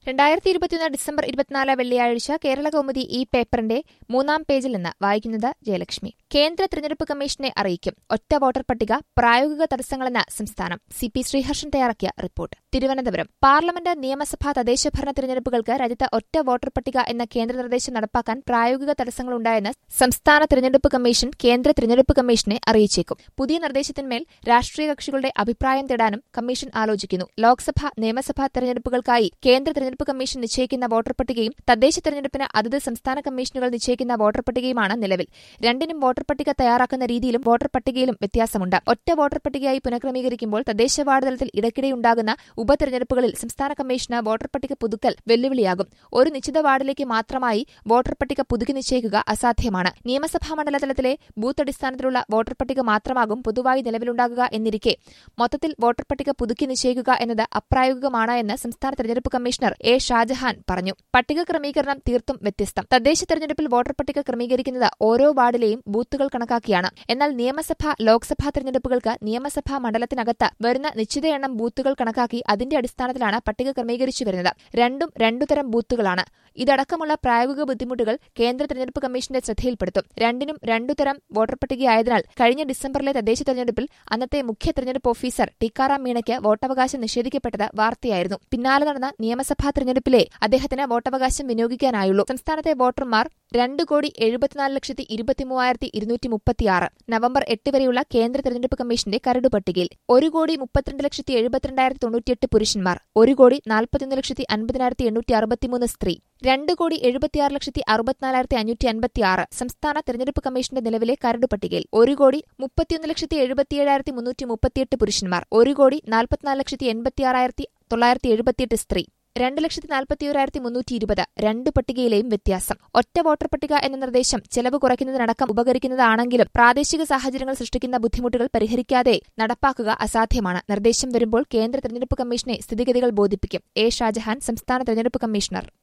2021 December 24 വെള്ളിയാഴ്ച കേരളകൗമുദി ഈ പേപ്പറിന്റെ 3-ാം പേജിൽ നിന്ന് വായിക്കുന്നത് ജയലക്ഷ്മി. കേന്ദ്ര തിരഞ്ഞെടുപ്പ് കമ്മീഷനെ അറിയിക്കും. ഒറ്റ വോട്ടർ പട്ടിക പ്രായോഗിക തടസ്സങ്ങളെന്ന സംസ്ഥാനം. CP ശ്രീഹർഷൻ തയ്യാറാക്കിയ റിപ്പോർട്ട്. തിരുവനന്തപുരം. പാർലമെന്റ്, നിയമസഭാ, തദ്ദേശഭരണ തിരഞ്ഞെടുപ്പുകൾക്ക് രാജ്യത്ത് ഒറ്റ വോട്ടർ പട്ടിക എന്ന കേന്ദ്ര നിർദ്ദേശം നടപ്പാക്കാൻ പ്രായോഗിക തടസ്സങ്ങളുണ്ടായെന്ന് സംസ്ഥാന തിരഞ്ഞെടുപ്പ് കമ്മീഷൻ കേന്ദ്ര തിരഞ്ഞെടുപ്പ് കമ്മീഷനെ അറിയിച്ചേക്കും. പുതിയ നിർദ്ദേശത്തിന്മേൽ രാഷ്ട്രീയ കക്ഷികളുടെ അഭിപ്രായം തേടാനും കമ്മീഷൻ ആലോചിക്കുന്നു. ലോക്സഭാ, നിയമസഭാ തെരഞ്ഞെടുപ്പുകൾക്കായി കേന്ദ്ര തിരഞ്ഞെടുപ്പ് കമ്മീഷൻ നിശ്ചയിക്കുന്ന വോട്ടർ പട്ടികയും തദ്ദേശ തെരഞ്ഞെടുപ്പിന് അതത് സംസ്ഥാന കമ്മീഷനുകൾ നിശ്ചയിക്കുന്ന വോട്ടർ പട്ടികയുമാണ് നിലവിൽ. രണ്ടിനും വോട്ടർ പട്ടിക തയ്യാറാക്കുന്ന രീതിയിലും വോട്ടർ പട്ടികയിലും വ്യത്യാസമുണ്ട്. ഒറ്റ വോട്ടർ പട്ടികയായി പുനഃക്രമീകരിക്കുമ്പോൾ തദ്ദേശ വാർഡ് തലത്തിൽ ഇടയ്ക്കിടെയുണ്ടാകുന്ന ഉപതെരഞ്ഞെടുപ്പുകളിൽ സംസ്ഥാന കമ്മീഷന് വോട്ടർ പട്ടിക പുതുക്കൽ വെല്ലുവിളിയാകും. ഒരു നിശ്ചിത വാർഡിലേക്ക് മാത്രമായി വോട്ടർ പട്ടിക പുതുക്കി നിശ്ചയിക്കുക അസാധ്യമാണ്. നിയമസഭാ മണ്ഡലതലത്തിലെ ബൂത്ത് അടിസ്ഥാനത്തിലുള്ള വോട്ടർ പട്ടിക മാത്രമാകും പൊതുവായി നിലവിലുണ്ടാകുക എന്നിരിക്കെ മൊത്തത്തിൽ വോട്ടർ പട്ടിക പുതുക്കി നിശ്ചയിക്കുക എന്നത് അപ്രായോഗികമാണ് എന്ന് സംസ്ഥാന തെരഞ്ഞെടുപ്പ് കമ്മീഷണർ എ. ഷാജഹാൻ പറഞ്ഞു. പട്ടിക ക്രമീകരണം തീർത്തും വ്യത്യസ്തം. തദ്ദേശ തെരഞ്ഞെടുപ്പിൽ വോട്ടർ പട്ടിക ക്രമീകരിക്കുന്നത് ഓരോ വാർഡിലെയും ബൂത്തുകൾ കണക്കാക്കിയാണ്. എന്നാൽ നിയമസഭാ, ലോക്സഭാ തെരഞ്ഞെടുപ്പുകൾക്ക് നിയമസഭാ മണ്ഡലത്തിനകത്ത് വരുന്ന നിശ്ചിത എണ്ണം ബൂത്തുകൾ കണക്കാക്കി അതിന്റെ അടിസ്ഥാനത്തിലാണ് പട്ടിക ക്രമീകരിച്ചു വരുന്നത്. രണ്ടും രണ്ടുതരം ബൂത്തുകളാണ്. ഇതടക്കമുള്ള പ്രായോഗിക ബുദ്ധിമുട്ടുകൾ കേന്ദ്ര തെരഞ്ഞെടുപ്പ് കമ്മീഷന്റെ ശ്രദ്ധയിൽപ്പെടുത്തും. രണ്ടിനും രണ്ടുതരം വോട്ടർ പട്ടികയായതിനാൽ കഴിഞ്ഞ ഡിസംബറിലെ തദ്ദേശ തെരഞ്ഞെടുപ്പിൽ അന്നത്തെ മുഖ്യ തെരഞ്ഞെടുപ്പ് ഓഫീസർ ടിക്കാറാം മീണയ്ക്ക് വോട്ടവകാശം നിഷേധിക്കപ്പെട്ടത് വാർത്തയായിരുന്നു. പിന്നാലെ നടന്ന നിയമസഭാ തെരഞ്ഞെടുപ്പിലെ അദ്ദേഹത്തിന് വോട്ടവകാശം വിനിയോഗിക്കാനായുള്ളൂ. സംസ്ഥാനത്തെ വോട്ടർമാർ 2,74,23,236. നവംബർ 8 വരെയുള്ള കേന്ദ്ര തെരഞ്ഞെടുപ്പ് കമ്മീഷന്റെ കരട് പട്ടികയിൽ 1,32,72,98 പുരുഷന്മാർ, 1,41,50,863 സ്ത്രീ, 2,76,64,556. സംസ്ഥാന തെരഞ്ഞെടുപ്പ് കമ്മീഷന്റെ നിലവിലെ കരട് പട്ടികയിൽ 1,31,77,338 പുരുഷന്മാർ, 1,44,86,978 സ്ത്രീ, 2,41,320. രണ്ട് പട്ടികയിലെയും വ്യത്യാസം. ഒറ്റ വോട്ടർ പട്ടിക എന്ന നിർദ്ദേശം ചെലവ് കുറയ്ക്കുന്നതിനടക്കം ഉപകരിക്കുന്നതാണെങ്കിലും പ്രാദേശിക സാഹചര്യങ്ങൾ സൃഷ്ടിക്കുന്ന ബുദ്ധിമുട്ടുകൾ പരിഹരിക്കാതെ നടപ്പാക്കുക അസാധ്യമാണ്. നിർദ്ദേശം വരുമ്പോൾ കേന്ദ്ര തെരഞ്ഞെടുപ്പ് കമ്മീഷനെ സ്ഥിതിഗതികൾ ബോധിപ്പിക്കും. എ. ഷാജഹാൻ, സംസ്ഥാന തെരഞ്ഞെടുപ്പ് കമ്മീഷണർ.